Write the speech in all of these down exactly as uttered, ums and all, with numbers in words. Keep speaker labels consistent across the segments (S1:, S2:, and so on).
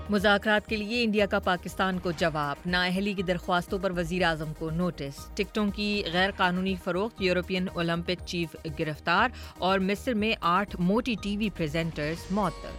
S1: مذاکرات کے لیے انڈیا کا پاکستان کو جواب، نااہلی کی درخواستوں پر وزیر اعظم کو نوٹس، ٹکٹوں کی غیر قانونی فروخت، یورپین اولمپک چیف گرفتار اور مصر میں آٹھ موٹی ٹی وی پریزنٹرز معطل۔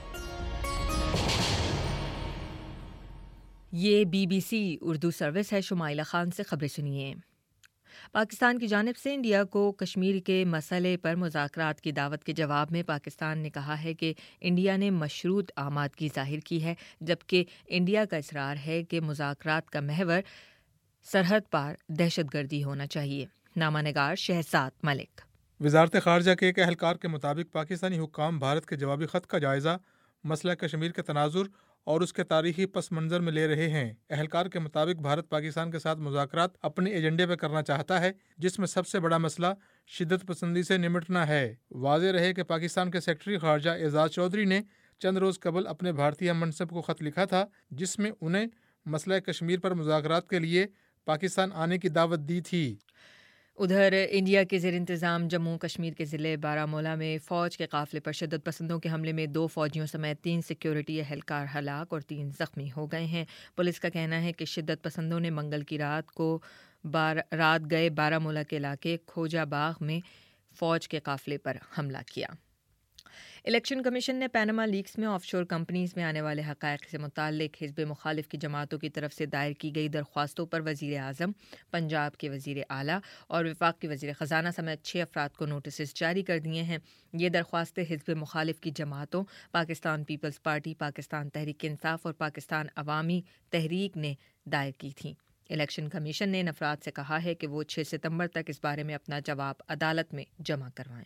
S1: یہ B B C Urdu service ہے، شمائلہ خان سے خبریں سنیے۔ پاکستان کی جانب سے انڈیا کو کشمیر کے مسئلے پر مذاکرات کی دعوت کے جواب میں پاکستان نے کہا ہے کہ انڈیا نے مشروط آمادگی ظاہر کی ہے، جبکہ انڈیا کا اصرار ہے کہ مذاکرات کا محور سرحد پار دہشت گردی ہونا چاہیے۔ نامہ نگار شہزاد ملک۔
S2: وزارت خارجہ کے ایک اہلکار کے مطابق پاکستانی حکام بھارت کے جوابی خط کا جائزہ مسئلہ کشمیر کے تناظر اور اس کے تاریخی پس منظر میں لے رہے ہیں۔ اہلکار کے مطابق بھارت پاکستان کے ساتھ مذاکرات اپنے ایجنڈے پہ کرنا چاہتا ہے، جس میں سب سے بڑا مسئلہ شدت پسندی سے نمٹنا ہے۔ واضح رہے کہ پاکستان کے سیکرٹری خارجہ اعزاز چودھری نے چند روز قبل اپنے بھارتی ہم منصب کو خط لکھا تھا، جس میں انہیں مسئلہ کشمیر پر مذاکرات کے لیے پاکستان آنے کی دعوت دی تھی۔
S1: ادھر انڈیا کے زیر انتظام جموں کشمیر کے ضلع بارہمولہ میں فوج کے قافلے پر شدت پسندوں کے حملے میں دو فوجیوں سمیت تین سیکیورٹی اہلکار ہلاک اور تین زخمی ہو گئے ہیں۔ پولیس کا کہنا ہے کہ شدت پسندوں نے منگل کی رات کو بار رات گئے بارہمولہ کے علاقے کھوجا باغ میں فوج کے قافلے پر حملہ کیا۔ الیکشن کمیشن نے پیناما لیکس میں آف شور کمپنیز میں آنے والے حقائق سے متعلق حزب مخالف کی جماعتوں کی طرف سے دائر کی گئی درخواستوں پر وزیر اعظم، پنجاب کے وزیر اعلیٰ اور وفاق کے وزیر خزانہ سمیت چھ افراد کو نوٹسز جاری کر دیے ہیں۔ یہ درخواستیں حزب مخالف کی جماعتوں پاکستان پیپلز پارٹی، پاکستان تحریک انصاف اور پاکستان عوامی تحریک نے دائر کی تھیں۔ الیکشن کمیشن نے ان افراد سے کہا ہے کہ وہ چھ ستمبر تک اس بارے میں اپنا جواب عدالت میں جمع کروائیں۔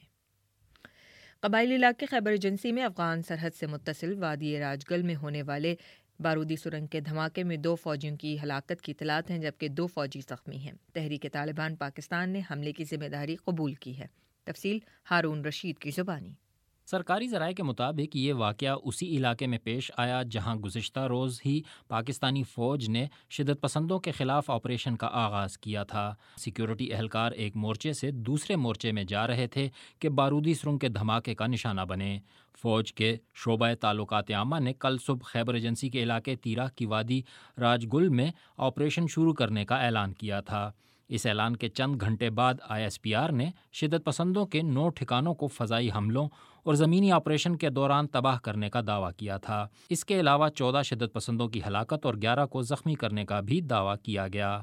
S1: قبائلی علاقے خیبر ایجنسی میں افغان سرحد سے متصل وادی راج گل میں ہونے والے بارودی سرنگ کے دھماکے میں دو فوجیوں کی ہلاکت کی اطلاعات ہیں، جبکہ دو فوجی زخمی ہیں۔ تحریک طالبان پاکستان نے حملے کی ذمہ داری قبول کی ہے۔ تفصیل ہارون رشید کی زبانی۔
S3: سرکاری ذرائع کے مطابق یہ واقعہ اسی علاقے میں پیش آیا جہاں گزشتہ روز ہی پاکستانی فوج نے شدت پسندوں کے خلاف آپریشن کا آغاز کیا تھا۔ سیکیورٹی اہلکار ایک مورچے سے دوسرے مورچے میں جا رہے تھے کہ بارودی سرنگ کے دھماکے کا نشانہ بنے۔ فوج کے شعبہ تعلقات عامہ نے کل صبح خیبر ایجنسی کے علاقے تیرہ کی وادی راج گل میں آپریشن شروع کرنے کا اعلان کیا تھا۔ اس اعلان کے چند گھنٹے بعد آئی ایس پی آر نے شدت پسندوں کے نو ٹھکانوں کو فضائی حملوں اور زمینی آپریشن کے دوران تباہ کرنے کا دعویٰ کیا تھا۔ اس کے علاوہ چودہ شدت پسندوں کی ہلاکت اور گیارہ کو زخمی کرنے کا بھی دعویٰ کیا گیا۔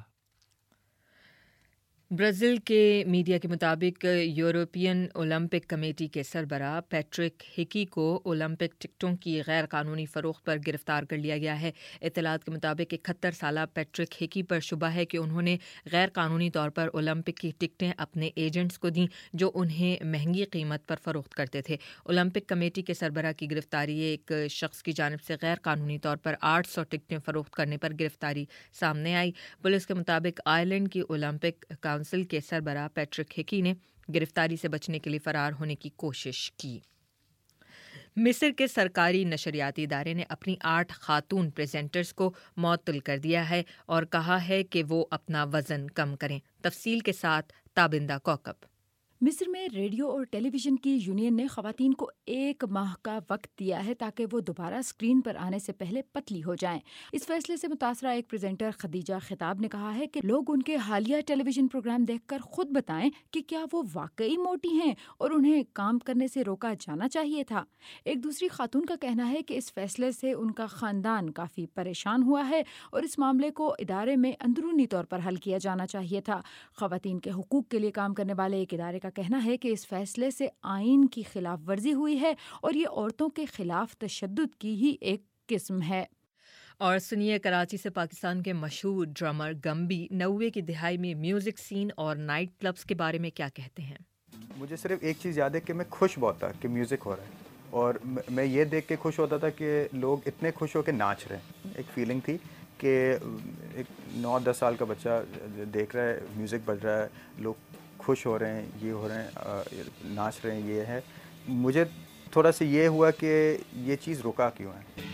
S1: برازیل کے میڈیا کے مطابق یورپین اولمپک کمیٹی کے سربراہ پیٹرک ہکی کو اولمپک ٹکٹوں کی غیر قانونی فروخت پر گرفتار کر لیا گیا ہے۔ اطلاعات کے مطابق اکہتر سالہ پیٹرک ہکی پر شبہ ہے کہ انہوں نے غیر قانونی طور پر اولمپک کی ٹکٹیں اپنے ایجنٹس کو دیں جو انہیں مہنگی قیمت پر فروخت کرتے تھے۔ اولمپک کمیٹی کے سربراہ کی گرفتاری ایک شخص کی جانب سے غیر قانونی طور پر آٹھ سو ٹکٹیں فروخت کرنے پر گرفتاری سامنے آئی۔ پولیس کے مطابق آئرلینڈ کی اولمپک کونسل کے سربراہ پیٹرک ہکی نے گرفتاری سے بچنے کے لیے فرار ہونے کی کوشش کی۔ مصر کے سرکاری نشریاتی ادارے نے اپنی آٹھ خاتون پریزنٹرز کو معطل کر دیا ہے اور کہا ہے کہ وہ اپنا وزن کم کریں۔ تفصیل کے ساتھ تابندہ کوکب۔
S4: مصر میں ریڈیو اور ٹیلی ویژن کی یونین نے خواتین کو ایک ماہ کا وقت دیا ہے تاکہ وہ دوبارہ اسکرین پر آنے سے پہلے پتلی ہو جائیں۔ اس فیصلے سے متاثرہ ایک پریزنٹر خدیجہ خطاب نے کہا ہے کہ لوگ ان کے حالیہ ٹیلی ویژن پروگرام دیکھ کر خود بتائیں کہ کیا وہ واقعی موٹی ہیں اور انہیں کام کرنے سے روکا جانا چاہیے تھا۔ ایک دوسری خاتون کا کہنا ہے کہ اس فیصلے سے ان کا خاندان کافی پریشان ہوا ہے اور اس معاملے کو ادارے میں اندرونی طور پر حل کیا جانا چاہیے تھا۔ خواتین کے حقوق کے لیے کام کرنے والے ایک ادارے کا کہنا ہے کہ اس فیصلے سے آئین کی خلاف ورزی ہوئی ہے اور یہ عورتوں کے خلاف تشدد کی ہی ایک قسم ہے۔
S1: اور سنیے کراچی سے پاکستان کے مشہور ڈرامر گمبی نوے کی دہائی میں میوزک سین اور نائٹ کلبز کے بارے میں کیا کہتے ہیں۔
S5: مجھے صرف ایک چیز یاد ہے کہ میں خوش بہت تھا کہ میوزک ہو رہا ہے، اور میں یہ دیکھ کے خوش ہوتا تھا کہ لوگ اتنے خوش ہو کے ناچ رہے ہیں۔ ایک فیلنگ تھی کہ ایک نو دس سال کا بچہ دیکھ رہا ہے، میوزک بج رہا ہے، لوگ خوش ہو رہے ہیں، یہ ہو رہے ہیں، ناچ رہے ہیں۔ یہ ہے مجھے تھوڑا سا یہ ہوا کہ یہ چیز رکا کیوں ہے۔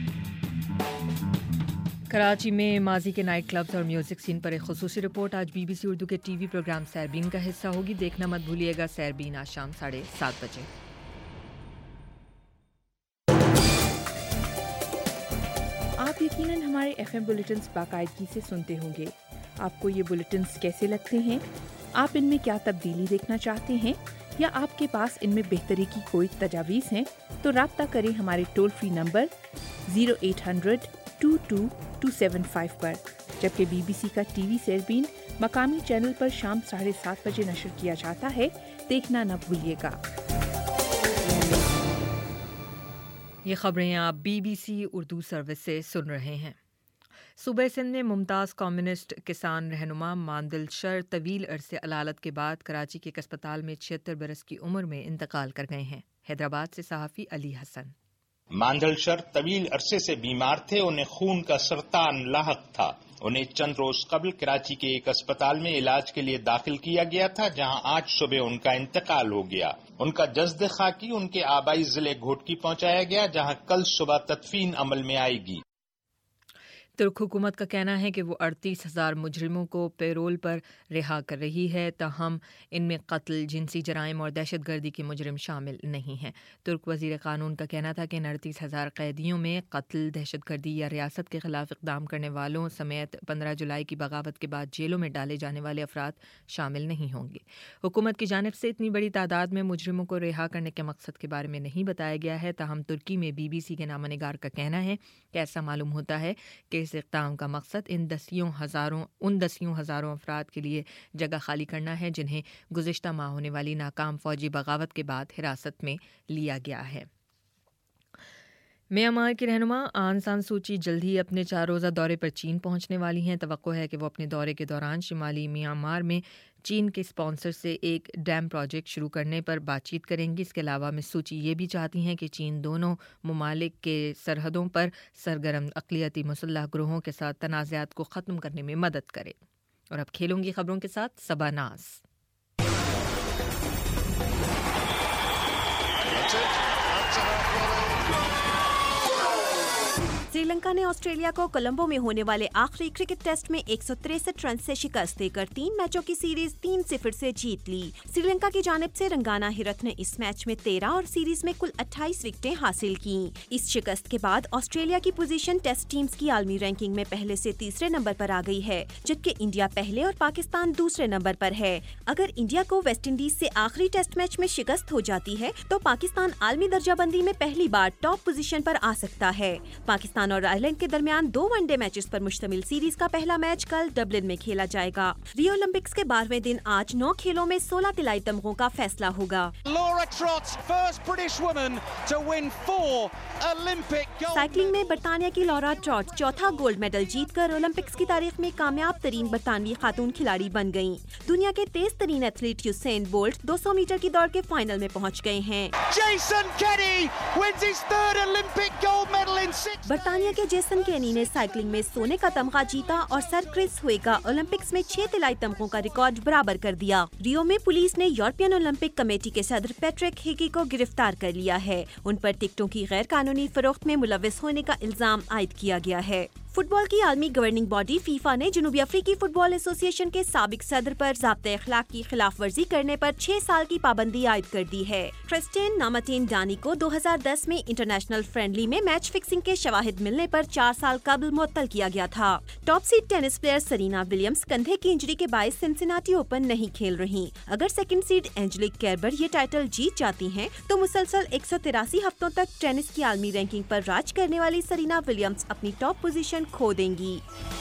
S1: کراچی میں ماضی کے نائٹ کلبز اور میوزک سین پر ایک خصوصی رپورٹ آج بی بی سی اردو کے ٹی وی پروگرام سیربین کا حصہ ہوگی۔ دیکھنا مت بھولیے گا۔ سیربین آج شام ساڑھے سات بجے۔
S4: آپ
S6: آپ یقیناً ہمارے ایف ایم بلیٹنز باقاعدگی سے سنتے ہوں گے. آپ کو یہ بلیٹنز کیسے لگتے ہیں؟ آپ ان میں کیا تبدیلی دیکھنا چاہتے ہیں یا آپ کے پاس ان میں بہتری کی کوئی تجاویز ہیں تو رابطہ کریں ہمارے toll free number zero eight hundred two two two seven five پر. جبکہ بی بی سی کا ٹی وی سیربین مقامی چینل پر شام ساڑھے سات بجے نشر کیا جاتا ہے. دیکھنا نہ بھولیے گا.
S1: یہ خبریں آپ B B C Urdu service سے سن رہے ہیں. صوبہ سندھ میں ممتاز کمیونسٹ کسان رہنما ماندل شر طویل عرصے علالت کے بعد کراچی کے ایک اسپتال میں چھہتر برس کی عمر میں انتقال کر گئے ہیں. حیدرآباد سے صحافی علی حسن.
S7: ماندل شر طویل عرصے سے بیمار تھے. انہیں خون کا سرطان لاحق تھا. انہیں چند روز قبل کراچی کے ایک اسپتال میں علاج کے لیے داخل کیا گیا تھا جہاں آج صبح ان کا انتقال ہو گیا. ان کا جسد خاکی ان کے آبائی ضلع گھوٹکی پہنچایا گیا جہاں کل صبح تدفین عمل میں آئے گی.
S1: ترک حکومت کا کہنا ہے کہ وہ اڑتیس ہزار مجرموں کو پیرول پر رہا کر رہی ہے، تاہم ان میں قتل، جنسی جرائم اور دہشت گردی کے مجرم شامل نہیں ہیں. ترک وزیر قانون کا کہنا تھا کہ ان اڑتیس ہزار قیدیوں میں قتل، دہشت گردی یا ریاست کے خلاف اقدام کرنے والوں سمیت پندرہ جولائی کی بغاوت کے بعد جیلوں میں ڈالے جانے والے افراد شامل نہیں ہوں گے. حکومت کی جانب سے اتنی بڑی تعداد میں مجرموں کو رہا کرنے کے مقصد کے بارے میں نہیں بتایا گیا ہے، تاہم ترکی میں بی بی سی کے نامہ نگار کا کہنا ہے کہ ایسا معلوم ہوتا ہے کہ اس اقدام کا مقصد ان دسیوں ہزاروں ان دسیوں ہزاروں افراد کے لیے جگہ خالی کرنا ہے جنہیں گزشتہ ماہ ہونے والی ناکام فوجی بغاوت کے بعد حراست میں لیا گیا ہے. میانمار کی رہنما آن سان سوچی جلد ہی اپنے چار روزہ دورے پر چین پہنچنے والی ہیں. توقع ہے کہ وہ اپنے دورے کے دوران شمالی میانمار میں چین کے اسپانسر سے ایک ڈیم پروجیکٹ شروع کرنے پر بات چیت کریں گی. اس کے علاوہ مس سوچی یہ بھی چاہتی ہیں کہ چین دونوں ممالک کے سرحدوں پر سرگرم اقلیتی مسلح گروہوں کے ساتھ تنازعات کو ختم کرنے میں مدد کرے. اور اب کھیلوں کی خبروں کے ساتھ صبا ناز.
S8: سری لنکا نے آسٹریلیا کو کولمبو میں ہونے والے آخری کرکٹ ٹیسٹ میں ایک سو تریسٹھ رن سے شکست دے کر تین میچوں کی سیریز تین صفر سے جیت لی. سری لنکا کی جانب سے رنگانا ہرت نے اس میچ میں تیرہ اور سیریز میں کل اٹھائیس وکٹیں حاصل کیں. اس شکست کے بعد آسٹریلیا کی پوزیشن ٹیسٹ ٹیمز کی عالمی رینکنگ میں پہلے سے تیسرے نمبر پر آ گئی ہے، جبکہ انڈیا پہلے اور پاکستان دوسرے نمبر پر ہے. اگر انڈیا کو ویسٹ انڈیز سے آخری ٹیسٹ میچ میں شکست ہو جاتی ہے تو پاکستان عالمی درجہ بندی میں پہلی بار ٹاپ پوزیشن پر آ سکتا ہے. پاکستان اور آئرلینڈ کے درمیان دو ون ڈے میچز پر مشتمل سیریز کا پہلا میچ کل ڈبلن میں کھیلا جائے گا. ریو اولمپکس کے بارہویں دن آج نو کھیلوں میں سولہ طلائی تمغوں کا فیصلہ ہوگا. سائیکلنگ میں برطانیہ کی لورا ٹراٹ چوتھا گولڈ میڈل جیت کر اولمپکس کی تاریخ میں کامیاب ترین برطانوی خاتون کھلاڑی بن گئیں. دنیا کے تیز ترین ایتھلیٹ یوسین بولٹ دو سو میٹر کی دوڑ کے فائنل میں پہنچ گئے ہیں. برطانیہ کے جیسن کینی نے سائیکلنگ میں سونے کا تمغہ جیتا اور سر کرس ہوئیگا اولمپکس میں چھ طلائی تمغوں کا ریکارڈ برابر کر دیا. ریو میں پولیس نے یورپین اولمپک کمیٹی کے صدر پیٹرک ہیگی کو گرفتار کر لیا ہے. ان پر ٹکٹوں کی غیر قانونی فروخت میں ملوث ہونے کا الزام عائد کیا گیا ہے. فٹ بال کی عالمی گورننگ باڈی فیفا نے جنوبی افریقی فٹ بال ایسوسی ایشن کے سابق صدر پر ضابطۂ اخلاق کی خلاف ورزی کرنے پر چھ سال کی پابندی عائد کر دی ہے. کرسٹین نامتین ڈانی کو دو ہزار دس میں انٹرنیشنل فرینڈلی میں میچ فکسنگ کے شواہد ملنے پر چار سال قبل معطل کیا گیا تھا. Top seed tennis player Serena Williams کندھے کی انجری کے باعث سنسناٹی اوپن نہیں کھیل رہی. اگر سیکنڈ سیڈ اینجلک کیربر یہ ٹائٹل جیت جاتی ہیں تو مسلسل ایک سو تراسی ہفتوں تک ٹینس کی عالمی رینکنگ پر راج کرنے والی سرینا ولیمز اپنی ٹاپ پوزیشن کھو دیں گی.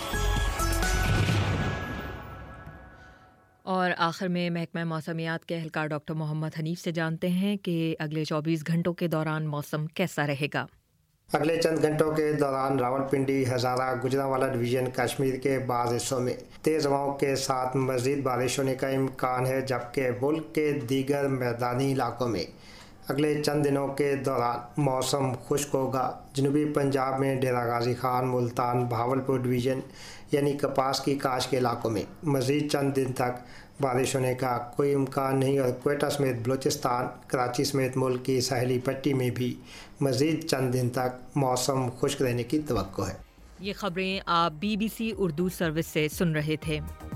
S1: اور آخر میں محکمہ موسمیات کے اہلکار ڈاکٹر محمد حنیف سے جانتے ہیں کہ اگلے چوبیس گھنٹوں کے دوران موسم کیسا رہے گا.
S9: اگلے چند گھنٹوں کے دوران راولپنڈی، ہزارہ، گجرانوالہ ڈویژن، کشمیر کے بعض حصوں میں تیز ہواؤں کے ساتھ مزید بارش ہونے کا امکان ہے، جبکہ ملک کے دیگر میدانی علاقوں میں اگلے چند دنوں کے دوران موسم خشک ہوگا. جنوبی پنجاب میں ڈیرہ غازی خان، ملتان، بہاولپور ڈویژن یعنی کپاس کی کاشت کے علاقوں میں مزید چند دن تک بارش ہونے کا کوئی امکان نہیں، اور کوئٹہ سمیت بلوچستان، کراچی سمیت ملک کی ساحلی پٹی میں بھی مزید چند دن تک موسم خشک رہنے کی توقع ہے.
S1: یہ خبریں آپ B B C Urdu service سے سن رہے تھے.